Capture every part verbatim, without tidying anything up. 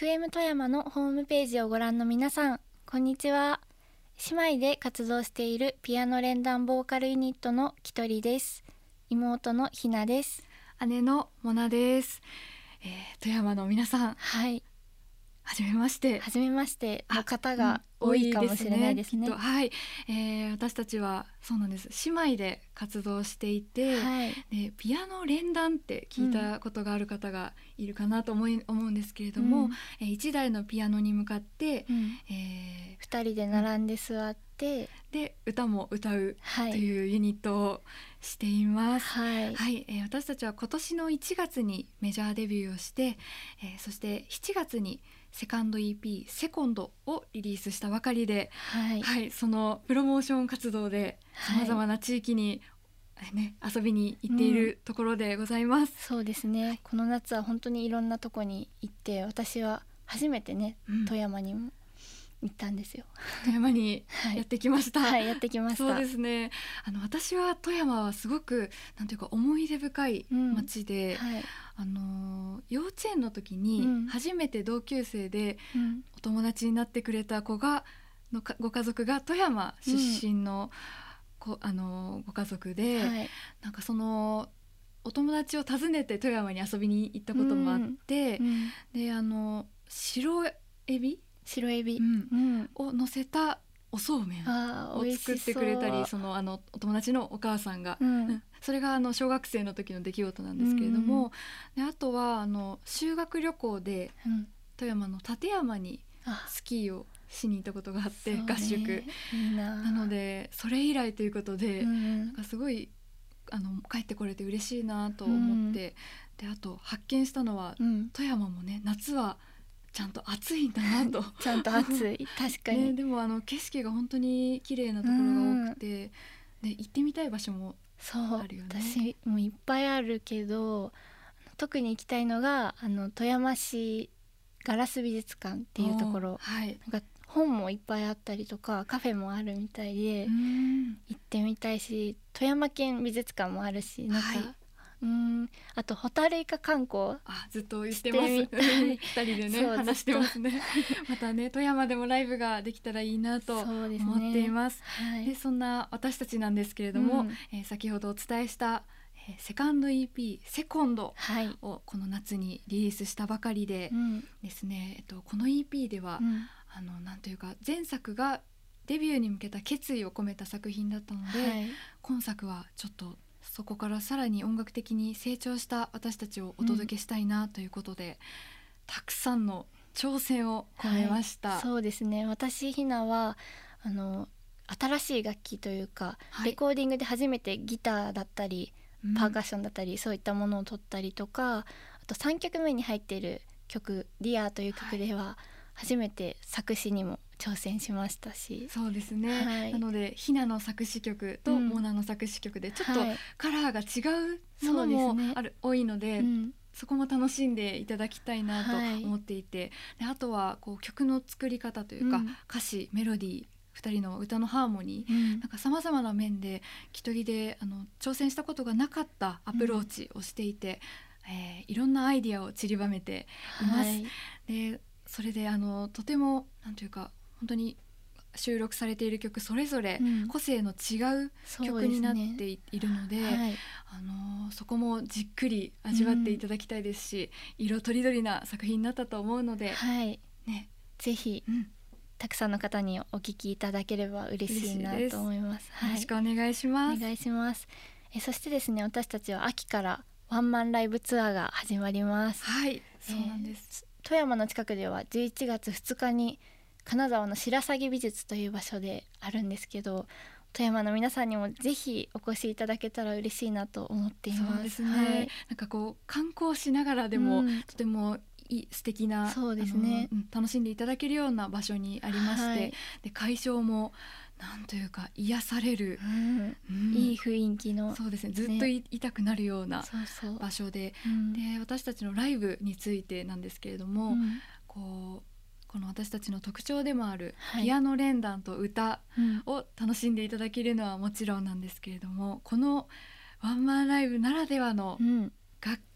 フエム 富山のホームページをご覧の皆さん、こんにちは。姉妹で活動しているピアノ連弾ボーカルユニットのきとりです。妹のひなです。 姉のもなです。えー、富山の皆さん、 はい、 はじめまして。 はじめましての方が多いかもしれないですね。 うん、多いですね、きっと。はい、えー、私たちはそうなんです。姉妹で活動していて、 はい、 でピアノ連弾って聞いたことがある方がいるかなと思い、思うんですけれども、うん、えー、いちだいのピアノに向かって、うん、えー、 ふたりで並んで座って、 うん、で歌も歌うというユニットをしています。 はいはい、えー、私たちは今年のいちがつにメジャーデビューをして、えー、そしてしちがつにセカンド イーピー セコンドをリリースしたばかりで、 はいはい、そのプロモーション活動でさまざまな地域に、はいね、遊びに行っているところでございます。 うん、そうですね。この夏は本当にいろんなとこに行って、私は初めてね、うん、富山にも行ったんですよ。 富山にやってきました。 はい、はい、やってきました。 そうですね。あの私は富山はすごくなんていうか思い出深い街で、うん、はい、あの幼稚園の時に初めて同級生でお友達になってくれた子がのかご家族が富山出身の、うん、こあのご家族で、はい、なんかそのお友達を訪ねて富山に遊びに行ったこともあって、うんうん、であの白エビ白エビ、 うんうん、を乗せたおそうめんを作ってくれたり、そのあのお友達のお母さんが、うんうん、それがあの小学生の時の出来事なんですけれども、うんうん、であとはあの修学旅行で、うん、富山の立山にスキーをしに行ったことがあって、合宿いい な, なのでそれ以来ということで、うん、なんかすごいあの帰ってこれて嬉しいなと思って、うん、であと発見したのは、うん、富山もね夏はちゃんと暑いんだなとちゃんと暑い確かに、 ね、でもあの景色が本当に綺麗なところが多くて、で行ってみたい場所もあるよね。 そう、私もいっぱいあるけど特に行きたいのがあの富山市ガラス美術館っていうところ、はい、なんか本もいっぱいあったりとかカフェもあるみたいで行ってみたいし、富山県美術館もあるし、なんか、はい、うーんあとホタルイカ観光あずっと言ってますふたりでね話してますねまたね富山でもライブができたらいいなと思っています。そ、ねはい、でそんな私たちなんですけれども、うんえー、先ほどお伝えしたえー、セカンド イーピー セコンドをこの夏にリリースしたばかりで、はい、ですね、えっと、この イーピー では、うん、あのなんというか前作がデビューに向けた決意を込めた作品だったので、はい、今作はちょっとそこからさらに音楽的に成長した私たちをお届けしたいなということで、うん、たくさんの挑戦を込めました、 はい、そうですね。私ひなはあの新しい楽器というか、はい、レコーディングで初めてギターだったりパーカッションだったり、うん、そういったものを取ったりとか、あとさんきょくめに入っている曲ディアという曲では初めて作詞にも挑戦しましたし、はい、 そうですね、はい、なのでひなの作詞曲とモナの作詞曲でちょっとカラーが違うものもある、はい、多いので、うん、そこも楽しんでいただきたいなと思っていて、はい、であとはこう曲の作り方というか、うん、歌詞メロディーふたりの歌のハーモニー、うん、なんか様々な面できとりであの挑戦したことがなかったアプローチをしていて、うんえー、いろんなアイディアを散りばめています、はい、でそれであのとてもなんというか本当に収録されている曲それぞれ個性の違う曲になっているので、うんねはい、あのそこもじっくり味わっていただきたいですし、うん、色とりどりな作品になったと思うので、 はいね、ぜひ、うんたくさんの方にお聞きいただければ嬉しいなと思います。 はい、よろしくお願いします。 お願いします。えそしてですね、私たちは秋からワンマンライブツアーが始まります。 はい、そうなんです。 えー、富山の近くではじゅういちがつふつかに金沢の白鷺美術という場所であるんですけど、富山の皆さんにもぜひお越しいただけたら嬉しいなと思っています。 そうですね。はい、なんかこう観光しながらでも、うん、とても素敵なそうですね、 あの楽しんでいただけるような場所にありまして、はい、で会場もなんというか癒される、 うんうん、いい雰囲気のそうですね、ずっとい、ね、痛くなるような場所で、そうそう、うん、で私たちのライブについてなんですけれども、うん、こうこの私たちの特徴でもあるピアノ連弾と歌を楽しんでいただけるのはもちろんなんですけれども、このワンマンライブならではの楽器、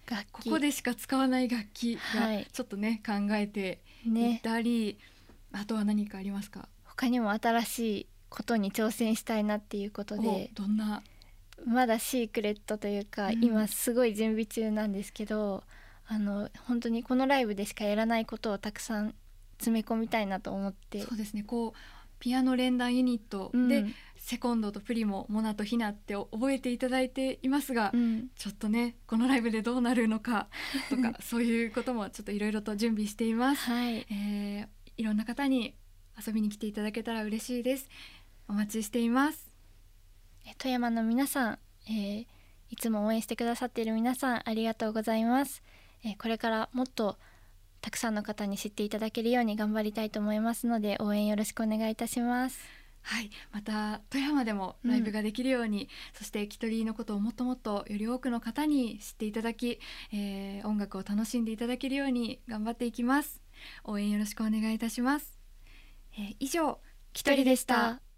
楽器ここでしか使わない楽器がちょっとね、はい、考えていったり、ね、あとは何かありますか？ 他にも新しいことに挑戦したいなっていうことで、 どんな？ まだシークレットというか、うん、今すごい準備中なんですけど、あの本当にこのライブでしかやらないことをたくさん詰め込みたいなと思って。 そうですね、こうピアノ連弾ユニットで、うん、セコンドとプリモ、モナとヒナって覚えていただいていますが、うん、ちょっとねこのライブでどうなるのかとかそういうこともちょっといろいろと準備しています、はい、えー、いろんな方に遊びに来ていただけたら嬉しいです。お待ちしています。 富山の皆さん、えー、いつも応援してくださっている皆さんありがとうございます、えー、これからもっとたくさんの方に知っていただけるように頑張りたいと思いますので、応援よろしくお願いいたします。 はい、また富山でもライブができるように、うん、そしてキトリのことをもっともっとより多くの方に知っていただき、えー、音楽を楽しんでいただけるように頑張っていきます。応援よろしくお願いいたします。えー、以上キトリでした。